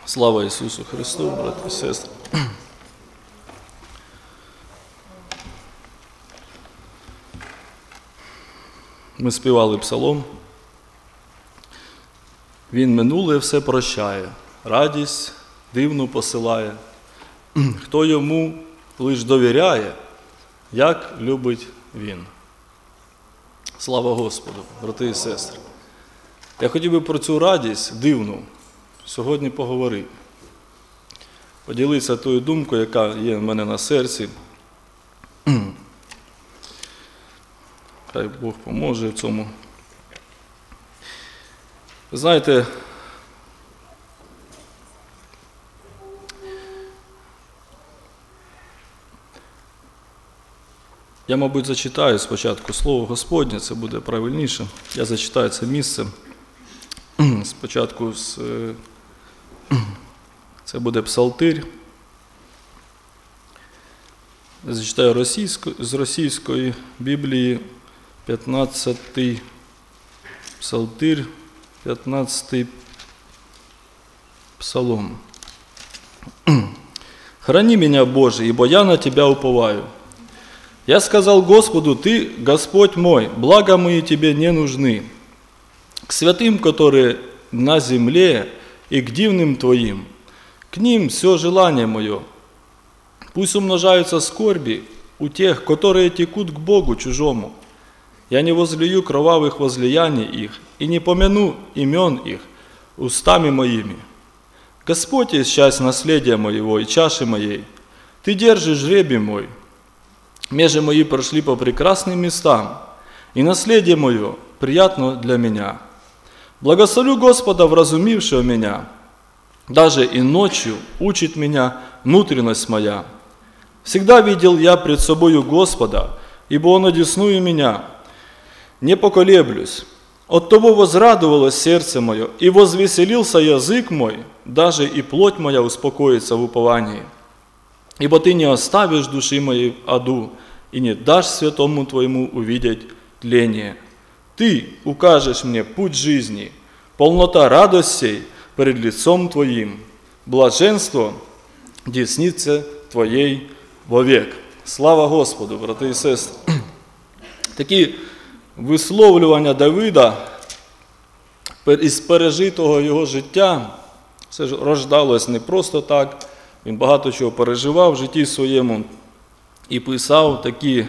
Слава Ісусу Христу, брати і сестри. Ми співали псалом. Він минуле все прощає, радість дивну посилає. Хто йому лиш довіряє, як любить він. Слава Господу, брати і сестри. Я хотів би про цю радість дивну сьогодні поговорити. Поділитися тою думкою, яка є в мене на серці. Хай Бог поможе в цьому. Ви знаєте, я, мабуть, зачитаю спочатку Слово Господнє, це буде правильніше. Я зачитаю це місце. Спочатку це буде Псалтир. Я зачитаю з російської Біблії 15-й Псалтир, 15-й Псалом. «Храни меня, Боже, ибо я на Тебя уповаю. Я сказал Господу, Ты, Господь мой, блага мои Тебе не нужны. К святым, которые на земле, и к дивным Твоим, к ним все желание мое. Пусть умножаются скорби у тех, которые текут к Богу чужому. Я не возлию кровавых возлияний их, и не помяну имен их устами моими. Господь есть часть наследия моего и чаши моей. Ты держишь жребий мой. Межи мои прошли по прекрасным местам, и наследие мое приятно для меня. Благословлю Господа, вразумившего меня. Даже и ночью учит меня внутренность моя. Всегда видел я пред собою Господа, ибо Он одесную меня. Не поколеблюсь. От того возрадовалось сердце мое, и возвеселился язык мой, даже и плоть моя успокоится в уповании. Ибо Ты не оставишь души моей в аду, и не дашь святому Твоему увидеть тление. Ты укажешь мне путь жизни, полнота радостей перед лицом Твоим, блаженство деснице Твоей вовек». Слава Господу, брати і сестри! Такі висловлювання Давида із пережитого його життя, це ж рождалось не просто так, він багато чого переживав в житті своєму і писав такі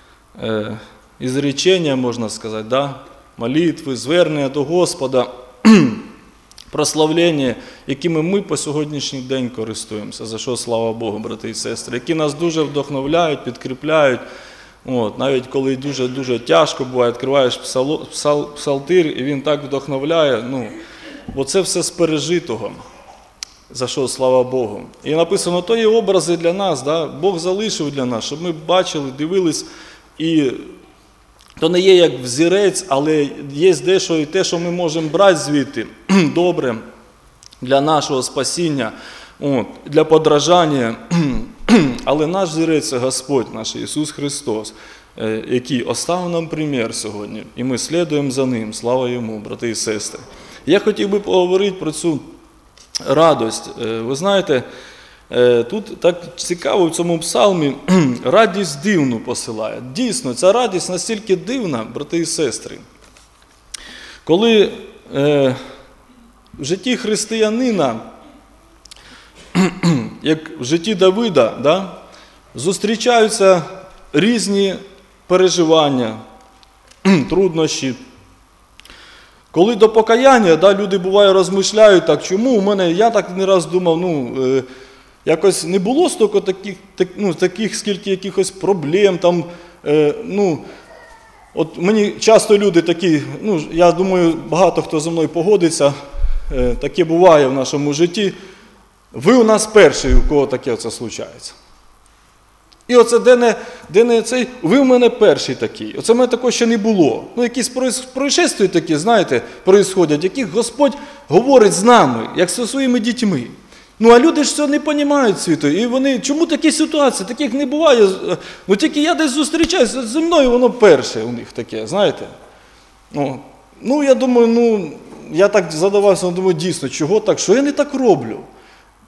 ізречення, можна сказати, да? Молитви, звернення до Господа, прославлення, якими ми по сьогоднішній день користуємося, за що слава Богу, брати і сестри, які нас дуже вдохновляють, підкріпляють. Навіть коли дуже тяжко буває, відкриваєш псалтир, і він так вдохновляє, бо це все з пережитого, за що слава Богу. І написано, то є образи для нас, да? Бог залишив для нас, щоб ми бачили, дивились, і то не є як взірець, але є дещо і те, що ми можемо брати звідти, добре, для нашого спасіння, для подражання. Але наш взірець – це Господь наш Ісус Христос, який оставив нам примір сьогодні, і ми слідуємо за Ним, слава Йому, брати і сестри. Я хотів би поговорити про цю радость. Ви знаєте, тут так цікаво в цьому псалмі, радість дивну посилає. Дійсно, ця радість настільки дивна, брати і сестри. Коли в житті християнина, як в житті Давида, да, зустрічаються різні переживання, труднощі. Коли до покаяння, да, люди буває розмишляють, так, чому у мене, я так не раз думав, якось не було стільки таких скільки якихось проблем, там, от мені часто люди такі, я думаю, багато хто зі мною погодиться, таке буває в нашому житті. Ви у нас перший, у кого таке це случається. І оце де не цей, ви у мене перший такий. Оце в мене такого ще не було. Якісь происшествия такі, знаєте, происходять, яких Господь говорить з нами, як зі своїми дітьми. А люди ж це не розуміють світу. І вони, чому такі ситуації? Таких не буває. Тільки я десь зустрічаюся, зі мною воно перше у них таке, знаєте. Я думаю, я так задавався, думаю, дійсно, чого так, що я не так роблю?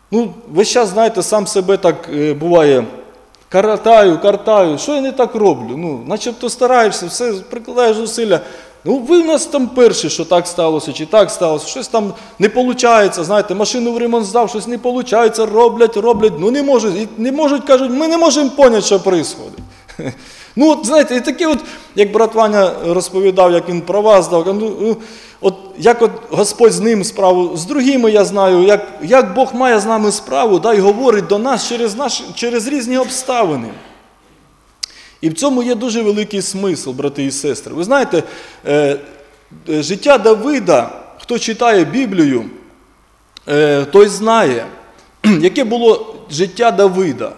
Ну, весь час, знаєте, сам себе так буває, картаю, що я не так роблю? Ну, начебто стараєшся, все, прикладаєш зусилля. Ну, ви в нас там перші, що так сталося, чи так сталося, щось там не виходить, знаєте, машину в ремонт здав, щось не виходить, роблять, ну не можуть, кажуть, ми не можемо поняти, що відбувається. Ну, от, знаєте, і таке от, як брат Ваня розповідав, як він про вас дав, от, як от Господь з ним справу, з другими я знаю, як Бог має з нами справу, да, і говорить до нас через різні обставини. І в цьому є дуже великий смисл, брати і сестри. Ви знаєте, життя Давида, хто читає Біблію, той знає, яке було життя Давида.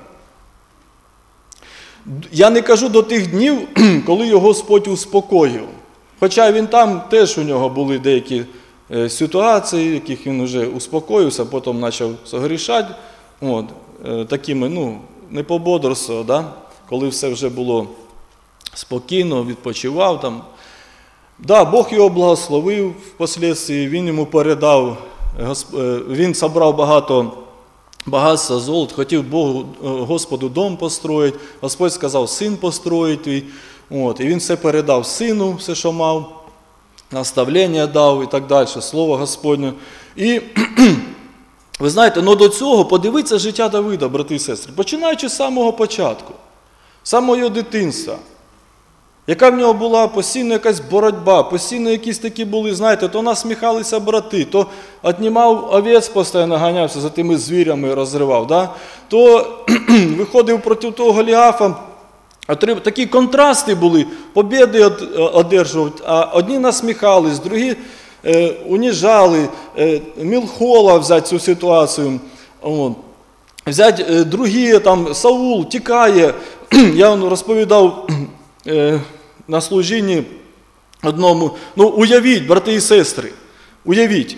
Я не кажу до тих днів, коли його Господь успокоїв. Хоча він там теж у нього були деякі ситуації, яких він вже успокоївся, потім почав согрішати. От, такими, не пободрствував, да? Коли все вже було спокійно, відпочивав там. Да, Бог його благословив впоследствии, він йому передав, він зібрав багатства золот, хотів Богу, Господу дом построїти, Господь сказав, син построїть твій. От, і він все передав сину, все, що мав, наставлення дав і так далі, слово Господнє. І ви знаєте, до цього подивіться життя Давида, брати і сестри, починаючи з самого початку, з самого його дитинства. Яка в нього була постійно якась боротьба, постійно якісь такі були, знаєте, то насміхалися брати, то віднімав овець, постійно ганявся за тими звірями, розривав, да? То виходив проти того Голіафа, такі контрасти були, побіди одержував, а одні насміхались, другі уніжали, Мілхола взяти цю ситуацію, взяти другі, там, Саул тікає, я вам розповідав на служінні одному, уявіть, брати і сестри, уявіть,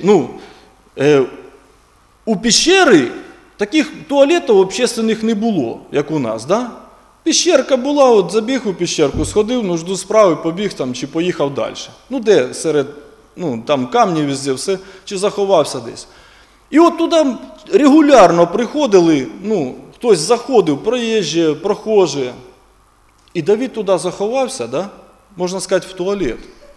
у пещери таких туалетів общественних не було, як у нас, да? Пещерка була, от забіг у пещерку, сходив, нужду справи, побіг там, чи поїхав далі. Де серед, там камні везде, все, чи заховався десь. І от туди регулярно приходили, хтось заходив, проїжджі, прохожі. І Давид туди заховався, да? Можна сказати, в туалет.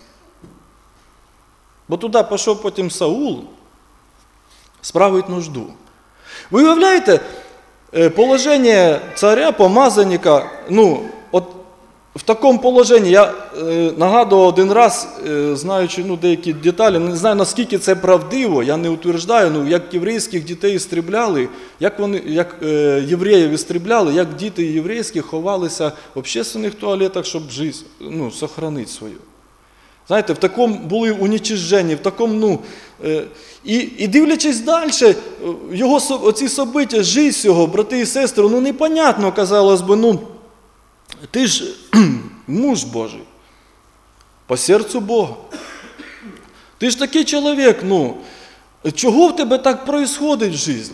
Бо туди пішов потім Саул справити нужду. Ви уявляєте, положення царя, помазанника, от в такому положенні, я нагадував один раз, знаючи деякі деталі, не знаю, наскільки це правдиво, я не утверждаю, як єврейських дітей істрібляли, як євреїв істрібляли, як діти єврейські ховалися в общественних туалетах, щоб життя, сохранити свою. Знаєте, в такому були уничижені, в такому, і дивлячись далі, його оці собиття, життя його, брати і сестри, непонятно, казалось би, ти ж муж Божий, по серцю Бога. Ти ж такий чоловік, чого в тебе так происходить в житті?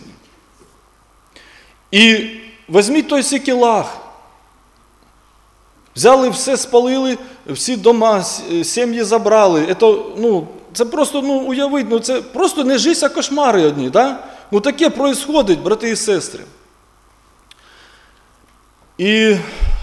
І візьміть той сікелах, взяли все, спалили, всі дома, сім'ї забрали. Це просто, уявіть, це просто не життя, а кошмари одні, да? Таке происходить, брати і сестри. І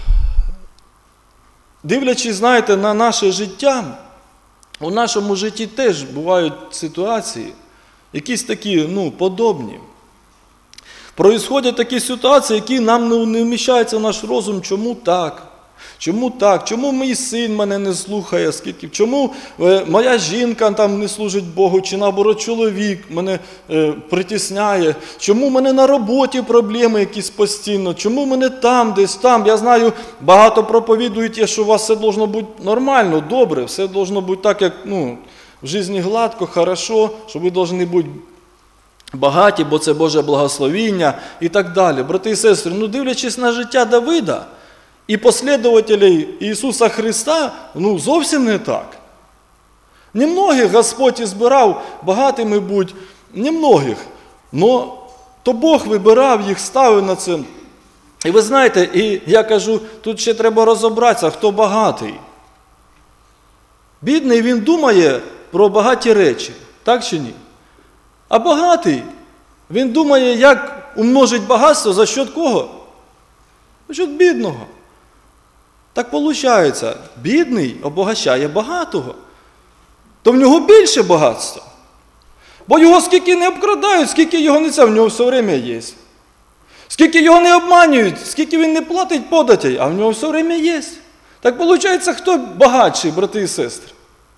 дивлячись, знаєте, на наше життя, у нашому житті теж бувають ситуації, якісь такі, подобні. Происходять такі ситуації, які нам не вміщаються в наш розум. Чому так? Чому так? Чому мій син мене не слухає? Чому моя жінка там не служить Богу? Чи наоборот чоловік мене притісняє? Чому в мене на роботі проблеми якісь постійно? Чому в мене там, десь там? Я знаю, багато проповідують, що у вас все должно бути нормально, добре, все должно бути так, як в житті гладко, хорошо, що ви повинні бути багаті, бо це Боже благословіння і так далі. Брати і сестри, дивлячись на життя Давида, і послідователів Ісуса Христа, зовсім не так. Немногих Господь ізбирав, багатими будь, немногих. Но то Бог вибирав їх, ставив на це. І ви знаєте, і я кажу, тут ще треба розібратися, хто багатий. Бідний, він думає про багаті речі, так чи ні? А багатий, він думає, як умножить багатство за счет кого? За счет бідного. Так виходить, бідний обогащає багатого. То в нього більше багатства. Бо його скільки не обкрадають, скільки його не це, в нього все время є. Скільки його не обманюють, скільки він не платить податей, а в нього все время є. Так виходить, хто багатший, брати і сестри?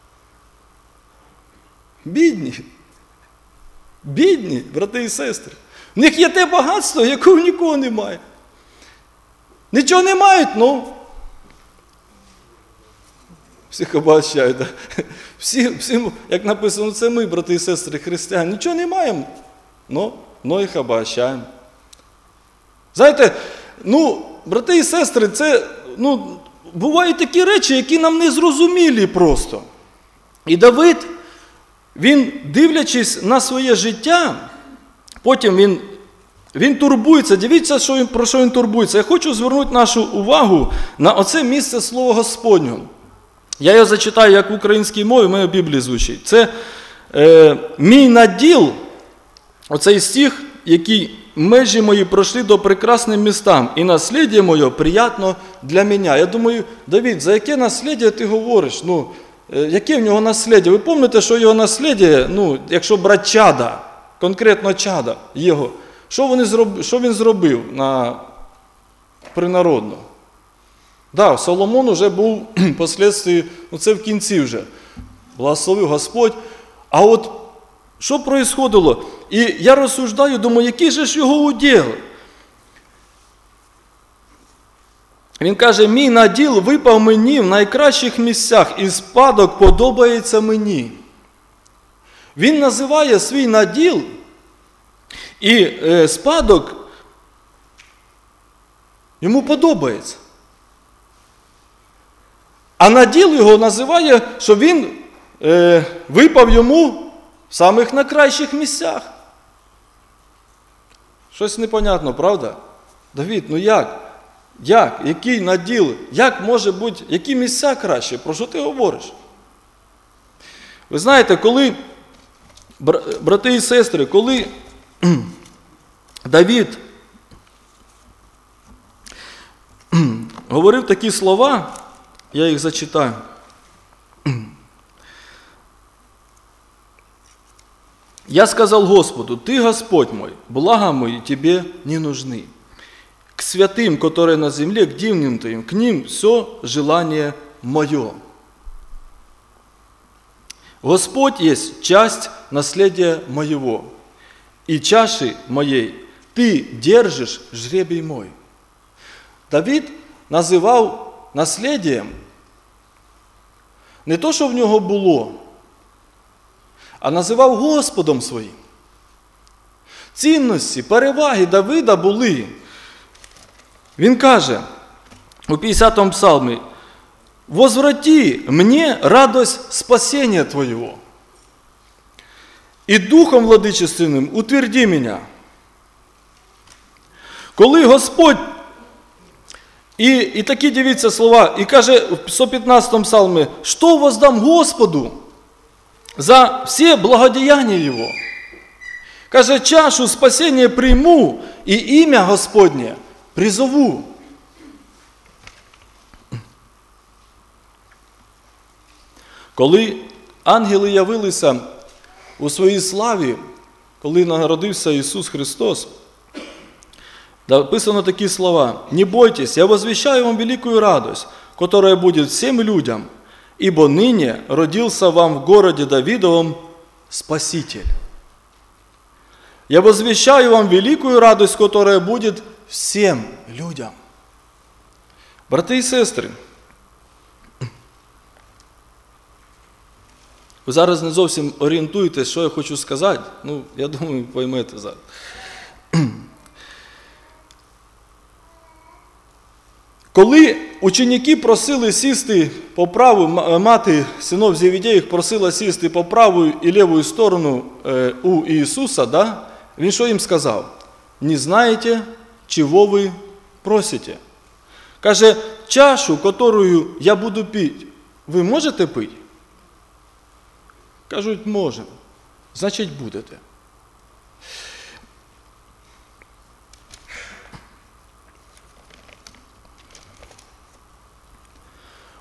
Бідні. Бідні, брати і сестри. В них є те багатство, якого нікого немає. Нічого не мають, ну. Всіх обогащають. Да? Всі, як написано, це ми, брати і сестри, християни. Нічого не маємо, но їх обогащаємо. Знаєте, брати і сестри, це, бувають такі речі, які нам не зрозумілі просто. І Давид, він, дивлячись на своє життя, потім він турбується. Дивіться, про що він турбується. Я хочу звернути нашу увагу на оце місце Слова Господнього. Я його зачитаю, як в українській мові, в моїй Біблії звучить. Це «Мій наділ», оцей стих, який «Межі мої пройшли до прекрасним містам, і насліддя моє приятно для мене». Я думаю, Давид, за яке насліддя ти говориш? Яке в нього насліддя? Ви пам'ятаєте, що його насліддя, якщо брати чада, конкретно чада його, що він зробив принародно? Так, Соломон вже був впоследствии, це в кінці вже, благословив Господь. А от що происходило? І я розсуждаю, думаю, який же ж його уділ? Він каже, мій наділ випав мені в найкращих місцях, і спадок подобається мені. Він називає свій наділ, і спадок йому подобається. А наділ його називає, що він випав йому в самих найкращих місцях. Щось непонятно, правда? Давид, як? Як? Який наділ? Як може бути, які місця краще? Про що ти говориш? Ви знаєте, коли, брати і сестри, коли Давид говорив такі слова, я їх зачитаю. «Я сказал Господу, Ты, Господь мой, блага мои Тебе не нужны. К святым, которые на земле, к дивным Твоим, к ним все желание мое. Господь есть часть наследия моего, и чаши моей Ты держишь жребий мой». Давид називав насліддям не то, що в нього було, а називав Господом своїм. Цінності, переваги Давида були. Він каже у 50-му псалмі, «Возврати мне радость спасения Твоего, и духом владычественным утверди меня». Коли Господь, і такі, дивіться слова, і каже в 115-му псалмі, «Что воздам Господу за все благодеяния Его?» Каже, «Чашу спасения приму, и имя Господне призову». Коли ангели явилися у своїй славі, коли народився Ісус Христос, написано такі слова: «Не бойтесь, я возвещаю вам великую радость, которая будет всем людям, ибо ныне родился вам в городе Давидовом Спаситель». Я возвещаю вам великую радость, которая будет всем людям. Брати і сестри, ви зараз не зовсім орієнтуєтесь, що я хочу сказати. Я думаю, поймете зараз. Коли ученики просили сісти по праву, мати синов Зеведеїв просила сісти по праву і ліву сторону у Ісуса, він що їм сказав? «Не знаєте, чого ви просите». Каже, чашу, которую я буду пити, ви можете пити? Кажуть, можемо. Значить, будете.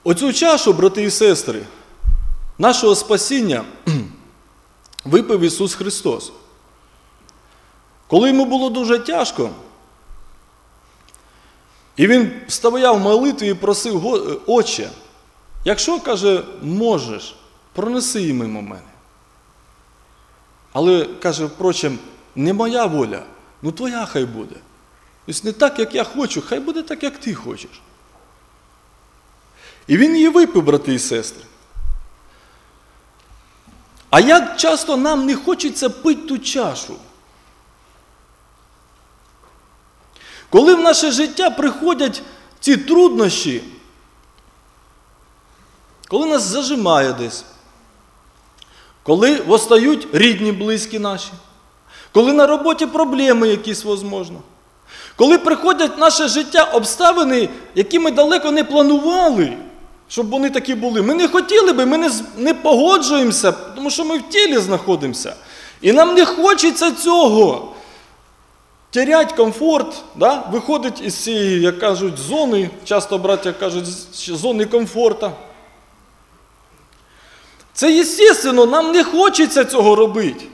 Оцю чашу, брати і сестри, нашого спасіння випив Ісус Христос. Коли йому було дуже тяжко, і він стояв в молитві і просив: Отче, якщо, каже, можеш, пронеси її мимо мене. Але, каже, впрочем, не моя воля, ну твоя хай буде. Тобто не так, як я хочу, хай буде так, як ти хочеш. І він її випив, брати і сестри. А як часто нам не хочеться пити ту чашу? Коли в наше життя приходять ці труднощі, коли нас зажимає десь, коли постають рідні, близькі наші, коли на роботі проблеми якісь, можливо, коли приходять в наше життя обставини, які ми далеко не планували, щоб вони такі були. Ми не хотіли би, ми не погоджуємося, тому що ми в тілі знаходимося. І нам не хочеться цього. Терять комфорт, да? Виходить із цієї, як кажуть, зони, часто браття кажуть, зони комфорту. Це естественно, нам не хочеться цього робити.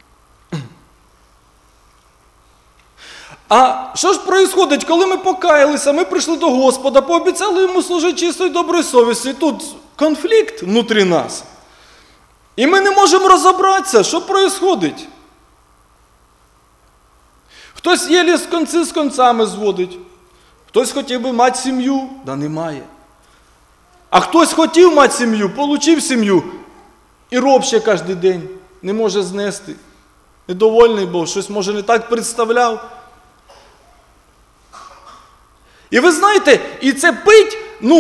А що ж відбувається, коли ми покаялися, ми прийшли до Господа, пообіцяли йому служити чистою доброю совістю, і тут конфлікт внутрі нас. І ми не можемо розібратися, що відбувається. Хтось єлі конці з концами зводить, хтось хотів би мати сім'ю, да немає. А хтось хотів мати сім'ю, отримав сім'ю, і робще кожен день, не може знести. Недовольний був, щось може не так представляв. І ви знаєте, і це пить,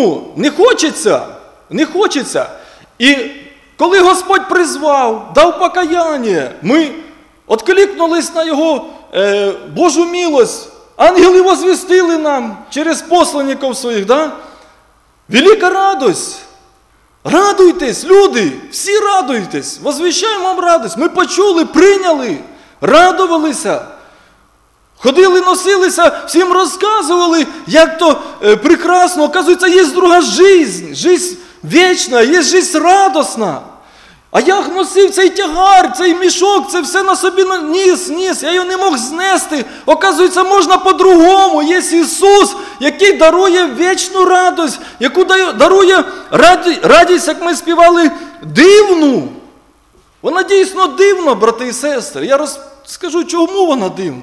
не хочеться. І коли Господь призвав, дав покаяння, ми відкликнулись на Його Божу милость, ангели возвістили нам через посланників своїх, да? Велика радость. Радуйтесь, люди, всі радуйтесь, возвіщаємо вам радость. Ми почули, прийняли, радувалися. Ходили, носилися, всім розказували, як то прекрасно. Оказується, є друга життя, життя вічна, є життя радісна. А я носив цей тягар, цей мішок, це все на собі ніс, я його не мог знести. Оказується, можна по-другому. Є Ісус, який дарує вічну радість, яку дарує радість, як ми співали, дивну. Вона дійсно дивна, брати і сестри. Я розкажу, чому вона дивна.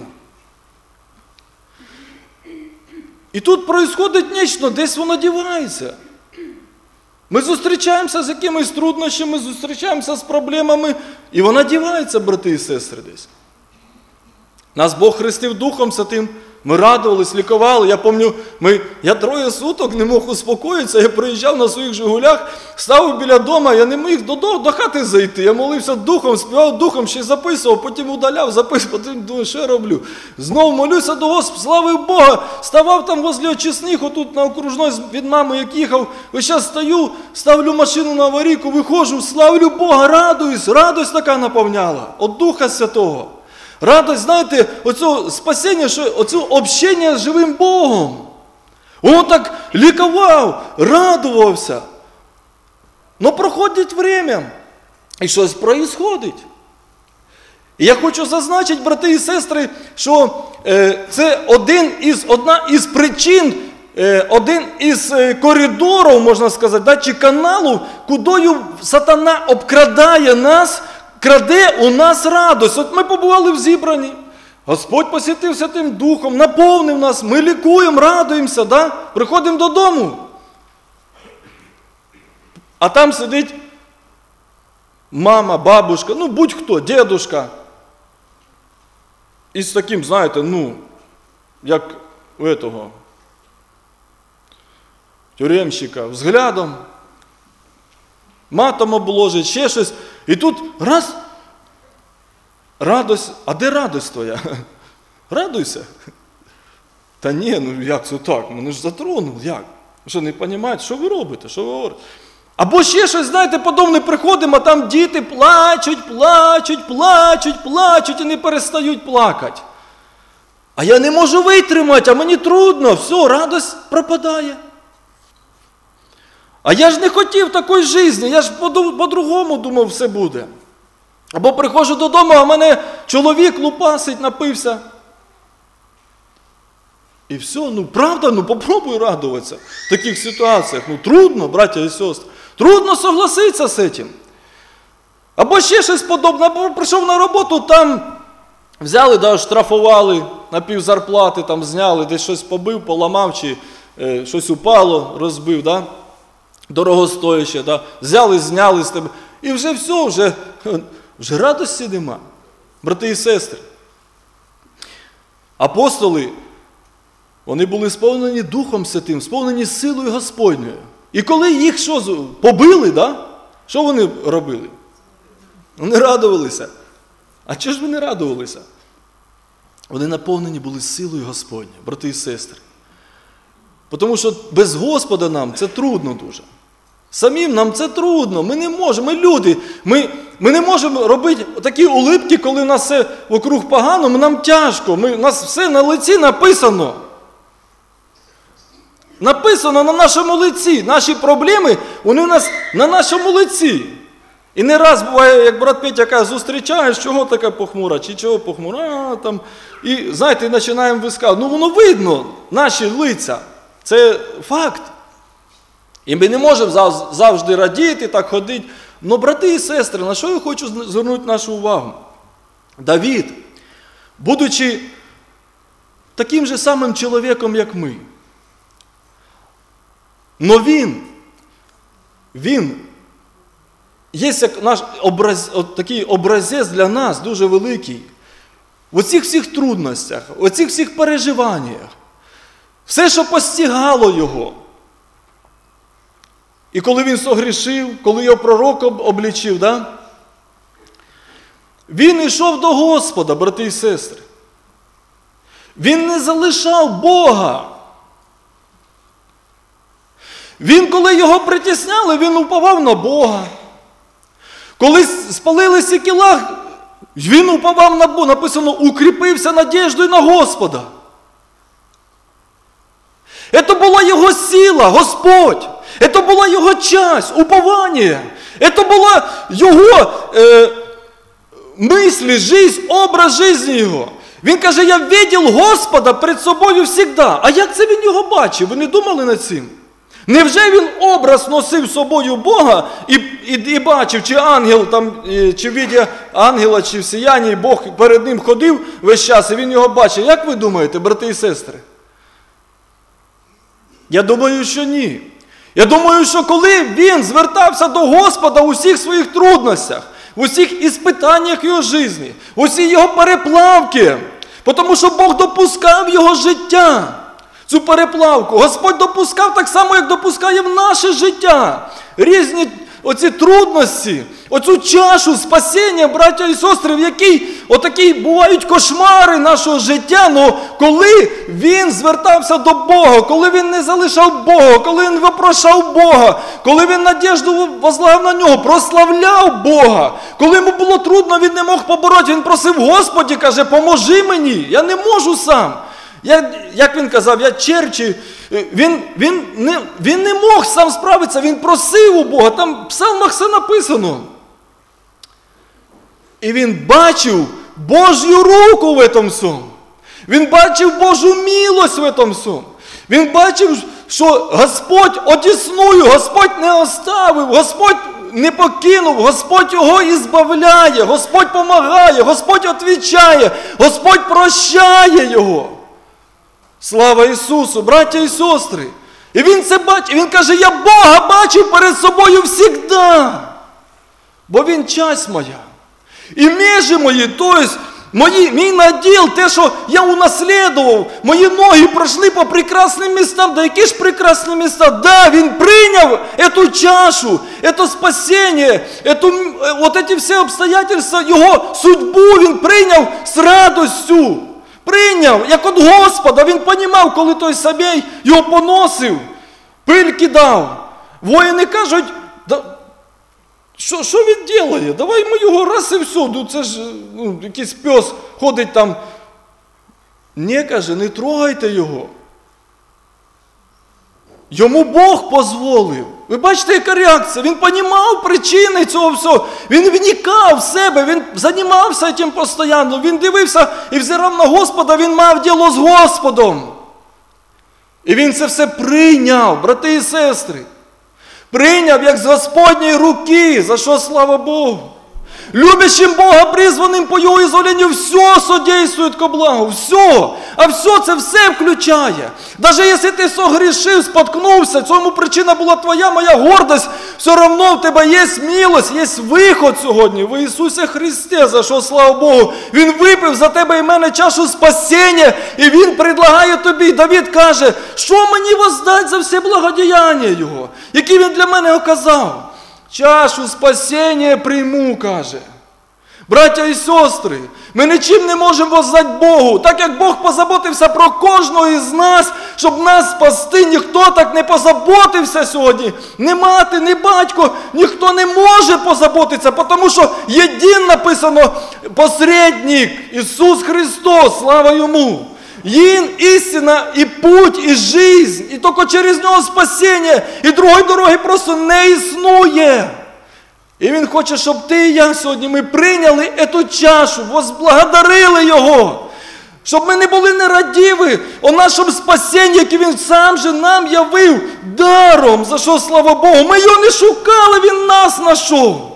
І тут відбувається нечто, десь воно дівається. Ми зустрічаємося з якимись труднощами, зустрічаємося з проблемами, і вона дівається, брати і сестри, десь. Нас Бог хрестив Духом Святим, ми радувались, лікували. Я пам'ятаю, я 3 суток не мог успокоїтися, я приїжджав на своїх «Жигулях», став біля дому, я не міг до хати зайти. Я молився Духом, співав Духом, ще й записував, потім удаляв, записував, потім думаю, що я роблю. Знову молюся до Господа, славив Бога, ставав там возле очисних, отут на окружной від мами, як їхав, ось зараз стою, ставлю машину на аварійку, виходжу, славлю Бога, радуюсь, радость така наповняла, від Духа Святого. Радость, знаєте, оцього спасіння, оцього общення з живим Богом. Він так лікував, радувався. Но проходить время, і щось відбувається. І я хочу зазначити, брати і сестри, що це одна із причин, один із коридорів, можна сказати, чи каналу, кудою сатана обкрадає нас, краде у нас радость. От ми побували в зібранні, Господь посвятив Святим Духом, наповнив нас, ми лікуємо, радуємося, да? Приходимо додому. А там сидить мама, бабушка, будь-хто, дідушка. І з таким, знаєте, як у этого тюремщика, взглядом, матом обложить, ще щось. І тут раз, радость, а де радость твоя? Радуйся. Та ні, як це так? Мене ж затронув, як? Що, не розумієте, що ви робите, що ви говорите? Або ще щось, знаєте, подобне приходимо, а там діти плачуть і не перестають плакати. А я не можу витримати, а мені трудно, все, радость пропадає. А я ж не хотів такої житті, я ж по-другому думав, все буде. Або приходжу додому, а мене чоловік лупасить, напився. І все, правда, попробуй радуватися в таких ситуаціях. Трудно, браття і сестри. Трудно согласитися з цим. Або ще щось подобне, або прийшов на роботу, там взяли, штрафували на півзарплати, там зняли, десь щось побив, поламав, чи щось упало, розбив, дорогостояще, взяли, зняли з тебе. І вже все, вже радості нема, брати і сестри. Апостоли, вони були сповнені Духом Святим, сповнені силою Господньою. І коли їх побили, що вони робили? Вони радувалися. А чого ж вони радувалися? Вони наповнені були силою Господньою, брати і сестри. Тому що без Господа нам це трудно дуже. Самим нам це трудно, ми не можемо, ми люди, ми не можемо робити такі улипки, коли в нас все вокруг погано, нам тяжко, у нас все на лиці написано. Написано на нашому лиці, наші проблеми, вони у нас на нашому лиці. І не раз буває, як брат Петя каже, зустрічаєш, чого така похмура, чи чого похмура, там. І, знаєте, починаємо висказувати. Воно видно, наші лиця, це факт. І ми не можемо завжди радіти, так ходити. Но, брати і сестри, на що я хочу звернути нашу увагу? Давид, будучи таким же самим чоловіком, як ми, но він є як наш такий образець для нас дуже великий. В оцих всіх трудностях, в оцих всіх переживаннях, все, що постигало його. І коли він согрішив, коли його пророк обличив, він йшов до Господа, брати і сестри. Він не залишав Бога. Він, коли його притісняли, він уповав на Бога. Коли спалили Сікелаг, він уповав на Бога. Написано, укріпився надіждою на Господа. Це була його сила, Господь. Це була його часть, уповання. Це була його мислі, жизнь, образ життя його. Він каже, я бачив Господа перед собою завжди. А як це він його бачив? Ви не думали над цим? Невже він образ носив з собою Бога і бачив, чи ангел, чи в віді ангела, чи в сіянні Бог перед ним ходив весь час, і він його бачив? Як ви думаєте, брати і сестри? Я думаю, що ні. Я думаю, що коли він звертався до Господа у всіх своїх трудностях, у всіх іспитаннях його житті, у всі його переплавки, тому що Бог допускав його життя, цю переплавку. Господь допускав так само, як допускає в наше життя. Різні оці трудності, оцю чашу спасіння, браття і сестри, в якій отакі бувають кошмари нашого життя, але коли він звертався до Бога, коли він не залишав Бога, коли він випрошав Бога, коли він надіжду возлагав на нього, прославляв Бога, коли йому було трудно, він не мог побороти, він просив Господі, каже, поможи мені, я не можу сам. Як він казав, я черчі, він не мог сам справитися, він просив у Бога, там в псалмах все написано. І він бачив Божю руку в цьому всьому. Він бачив Божу милость в цьому всьому. Він бачив, що Господь одісную, Господь не оставив, Господь не покинув, Господь його ізбавляє, Господь помагає, Господь відповідає, Господь прощає його. Слава Ісусу, браття і сестри. І він це бачив, він каже, я Бога бачив перед собою завжди, бо Він часть моя. І межі мої, тобто мій наділ, те, що я унаслідував, мої ноги пройшли по прекрасним містам. Да які ж прекрасні міста? Да, він прийняв эту чашу, это спасіння, вот эти всі обстоятельства, його судьбу він прийняв з радостю. Прийняв, як від Господа, він розумів, коли той Савій його поносив, пиль кидав. Воїни кажуть, що він робить? Давай ми його раз і все, це ж якийсь пес ходить там. Не, каже, не трогайте його. Йому Бог дозволив. Ви бачите, яка реакція? Він розумів причини цього всього. Він вникав в себе, він займався цим постійно. Він дивився і взирав на Господа, він мав діло з Господом. І він це все прийняв, брати і сестри. Прийняв, як з Господньої руки, за що слава Богу. Любящим Бога, призваним по Його изволению, все содействует ко благу, все. А все це все включає. Даже якщо ти согрішив, споткнувся, цьому причина була твоя, моя гордость, все одно в тебе є милость, є виход сьогодні в Ісусі Христі, за що, слава Богу. Він випив за тебе і мене чашу спасіння, і Він предлагає тобі. Давид каже, що мені воздать за все благодіяння Його, які Він для мене оказав. Чашу спасіння прийму, каже. Браття і сестри, ми нічим не можемо воздати Богу. Так як Бог позаботився про кожного із нас, щоб нас спасти, ніхто так не позаботився сьогодні. Ні мати, ні батько, ніхто не може позаботитися, тому що єдин написано посередник, Ісус Христос, слава Йому. Він істина і путь, і жизнь, і тільки через Нього спасіння, і другої дороги просто не існує. І Він хоче, щоб ти і я сьогодні ми прийняли цю чашу, возблагодарили Його, щоб ми не були нерадіві о нашому спасінні, яке Він сам же нам явив даром, за що, слава Богу. Ми його не шукали, Він нас знайшов.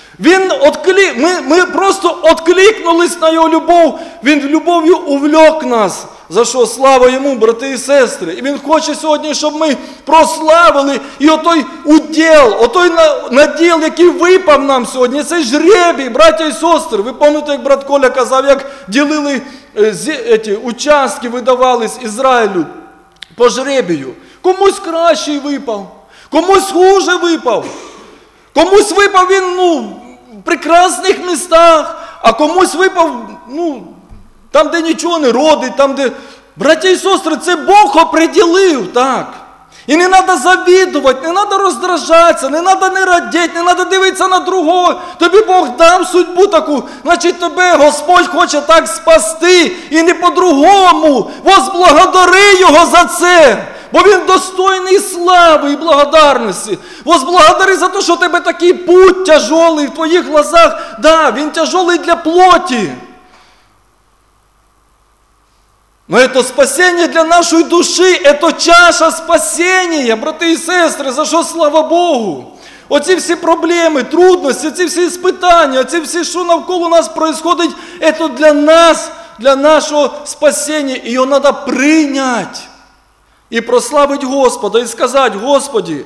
Ми просто відкликнулись на Його любов, Він любов'ю увлек нас. За що слава Йому, брати і сестри. І Він хоче сьогодні, щоб ми прославили і отой уділ, отой наділ, який випав нам сьогодні. Це жребій, браття і сестри. Ви пам'ятаєте, як брат Коля казав, як ділили участки, видавались Ізраїлю по жребію. Комусь кращий випав, комусь хуже випав. Комусь випав він, в прекрасних містах, а комусь випав, там, де нічого не родить, там, де... Браття і сестри, це Бог определив, так. І не треба завідувати, не треба роздражатися, не треба не радіти, не треба дивитися на другого. Тобі Бог дав судьбу таку, значить тебе Господь хоче так спасти, і не по-другому. Возблагодари Його за це, бо Він достойний слави і благодарності. Возблагодари за те, що у тебе такий путь тяжолий в твоїх глазах. Да, він тяжолий для плоті. Но это спасение для нашей души, это чаша спасения, брати і сестри, за що слава Богу. Оці всі проблеми, трудності, ці всі іспитання, ці всі, що навколо нас происходить, это для нас, для нашого спасения. І його треба прийняти і прославити Господа, і сказати: Господи,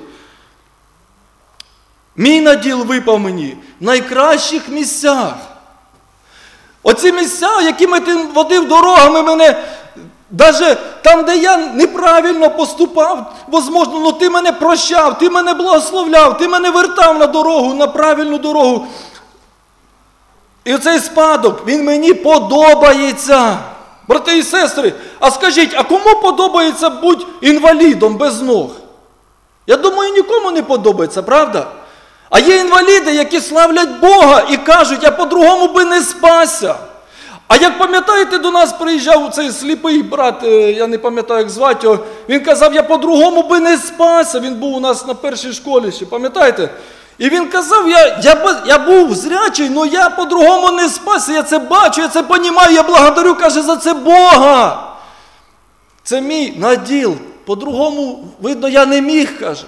мій наділ випав мені в найкращих місцях. Оці місця, якими ти водив дорогами мене, навіть там, де я неправильно поступав, можливо, але ти мене прощав, ти мене благословляв, ти мене вертав на дорогу, на правильну дорогу. І оцей спадок, він мені подобається. Брати і сестри, а скажіть, а кому подобається бути інвалідом без ног? Я думаю, нікому не подобається, правда? А є інваліди, які славлять Бога і кажуть: я по-другому би не спасся. А як пам'ятаєте, до нас приїжджав цей сліпий брат, я не пам'ятаю, як звати його, він казав: я по-другому би не спасся. Він був у нас на першій школі ще, пам'ятаєте? І він казав: я був зрячий, але я по-другому не спасся, я це бачу, я це розумію, я благодарю, каже, за це Бога. Це мій наділ, по-другому, видно, я не міг, каже.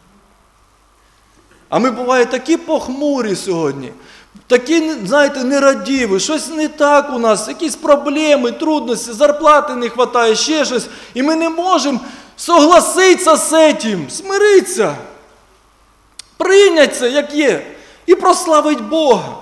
А ми, буває, такі похмурі сьогодні, такі, знаєте, нерадіві, щось не так у нас, якісь проблеми, трудності, зарплати не вистачає, ще щось. І ми не можемо согласитися з цим, смиритися, прийняти це, як є, і прославити Бога.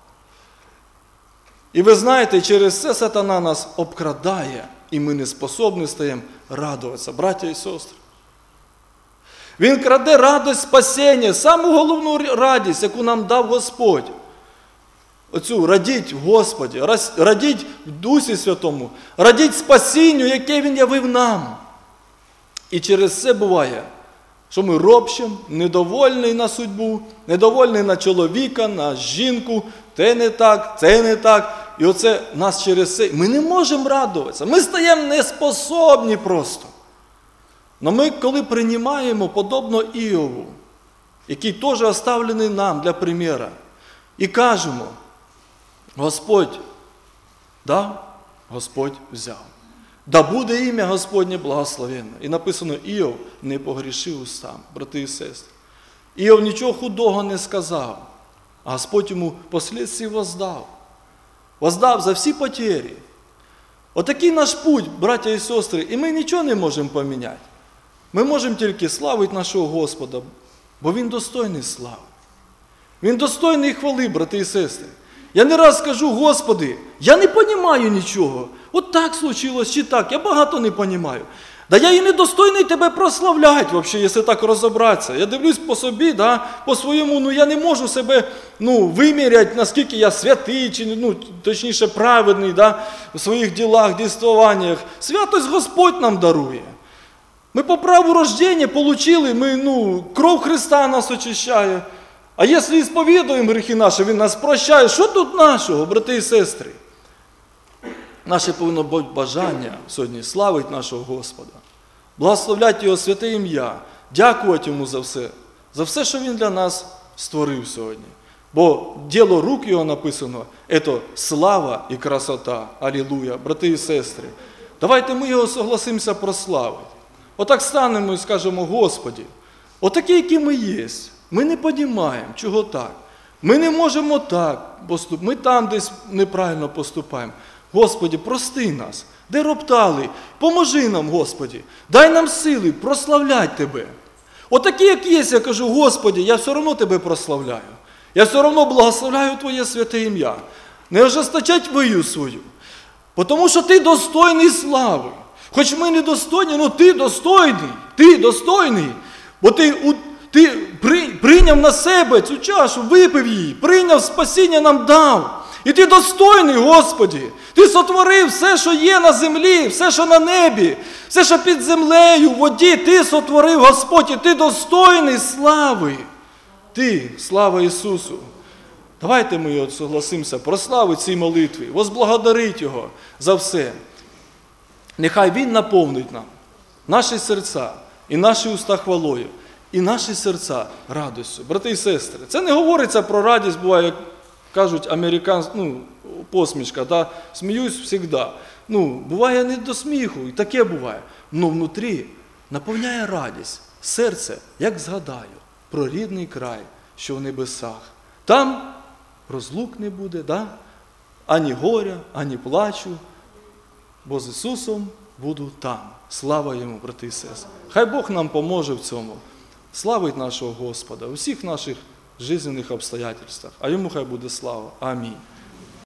І ви знаєте, через це сатана нас обкрадає, і ми не способні стаємо радуватися, браття і сестри. Він краде радість спасіння, саму головну радість, яку нам дав Господь. Оцю радіть в Господі, радіть в Дусі Святому, радіть спасінню, яке Він явив нам. І через це буває, що ми ропщимо, недовольні на судьбу, недовольні на чоловіка, на жінку, те не так, це не так. І оце нас через це, ми не можемо радуватися, ми стаємо неспособні просто. Но ми, коли приймаємо, подобно Іову, який теж оставлений нам для примера, і кажемо, Господь дав, Господь взяв. Да буде ім'я Господнє благословенне. І написано, Іов не погрішив устам, брати і сестри. Іов нічого худого не сказав, а Господь йому впоследствии воздав. Воздав за всі потери. Отакий наш путь, браття і сестри, і ми нічого не можемо поміняти. Ми можемо тільки славити нашого Господа, бо Він достойний слави. Він достойний хвали, брати і сестри. Я не раз скажу, Господи, я не розумію нічого. От так случилось чи так, я багато не розумію. Да я і не достойний тебе прославляти, взагалі, якщо так розібратися. Я дивлюсь по собі, да, по своєму, я не можу себе виміряти, наскільки я святий, чи, точніше праведний, да, у своїх ділах, дійствуваннях. Святость Господь нам дарує. Ми по праву рождення отримали, кров Христа нас очищає. А якщо сповідуємо гріхи наші, Він нас прощає. Що тут нашого, брати і сестри? Наше повинно бути бажання сьогодні славити нашого Господа, благословляти Його святе ім'я, дякувати Йому за все, що Він для нас створив сьогодні. Бо діло рук Його написано, це слава і красота. Алілуя, брати і сестри. Давайте ми Його согласимося прославити. Отак станемо і скажемо, Господи, отакі, які ми є, ми не розуміємо, чого так. Ми не можемо так поступити, ми там десь неправильно поступаємо. Господи, прости нас, де роптали, поможи нам, Господи, дай нам сили прославляти Тебе. Отакі, як є, я кажу, Господи, я все одно Тебе прославляю. Я все одно благословляю Твоє святе ім'я. Не ожесточать вию свою, тому що Ти достойний слави. Хоч ми не достойні, але Ти достойний, бо Ти прийняв на себе цю чашу, випив її, прийняв спасіння, нам дав. І Ти достойний, Господи. Ти сотворив все, що є на землі, все, що на небі, все, що під землею, в воді. Ти сотворив, Господь, і Ти достойний слави. Ти, слава Ісусу. Давайте ми Його согласимося прославити цій молитві, возблагодарити Його за все. Нехай Він наповнить нам наші серця і наші уста хвалою, і наші серця радістю. Брати і сестри, це не говориться про радість, буває, як кажуть, посмішка, та сміюсь завжди. Буває не до сміху, і таке буває. Но внутрі наповняє радість, серце, як згадаю про рідний край, що в небесах. Там розлук не буде, да? Ані горя, ані плачу, бо з Ісусом буду там. Слава Йому, брати і сестри. Хай Бог нам поможе в цьому. Славить нашого Господа у всіх наших жизненних обстоятельствах. А Йому хай буде слава. Амінь.